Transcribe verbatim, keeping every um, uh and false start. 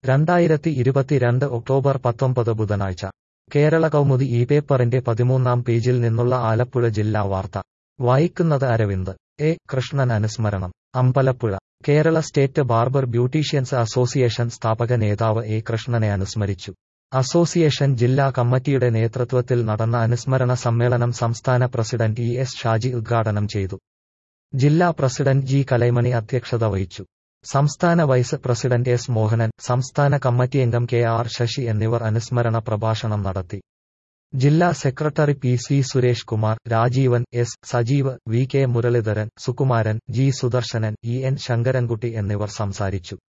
രണ്ടായിരത്തി ഇരുപത്തിരണ്ട് ഒക്ടോബർ പത്തൊമ്പത് ബുധനാഴ്ച കേരള കൗമുദി ഈ പേപ്പറിന്റെ പതിമൂന്നാം പേജിൽ നിന്നുള്ള ആലപ്പുഴ ജില്ലാ വാർത്ത വായിക്കുന്നത് അരവിന്ദ്. എ കൃഷ്ണൻ അനുസ്മരണം. Ambalappuzha. Kerala state barber beauticians association സ്ഥാപക നേതാവ് എ കൃഷ്ണനെ അനുസ്മരിച്ചു. അസോസിയേഷൻ ജില്ലാ കമ്മിറ്റിയുടെ നേതൃത്വത്തിൽ നടന്ന അനുസ്മരണ സമ്മേളനം സംസ്ഥാന പ്രസിഡന്റ് ഇ എസ് ഷാജി ഉദ്ഘാടനം ചെയ്തു. ജില്ലാ പ്രസിഡന്റ് ജി കലൈമണി അധ്യക്ഷത വഹിച്ചു. സംസ്ഥാന വൈസ് പ്രസിഡന്റ് എസ് മോഹനൻ, സംസ്ഥാന കമ്മിറ്റിയംഗം കെ ആർ ശശി എന്നിവർ അനുസ്മരണ പ്രഭാഷണം നടത്തി. ജില്ലാ secretary P C Suresh Kumar, Rajeevan, S Sajeev, V K Muraleedharan, Sukumaran, G Sudarsanan, E N Sankarankutty എന്നിവർ സംസാരിച്ചു.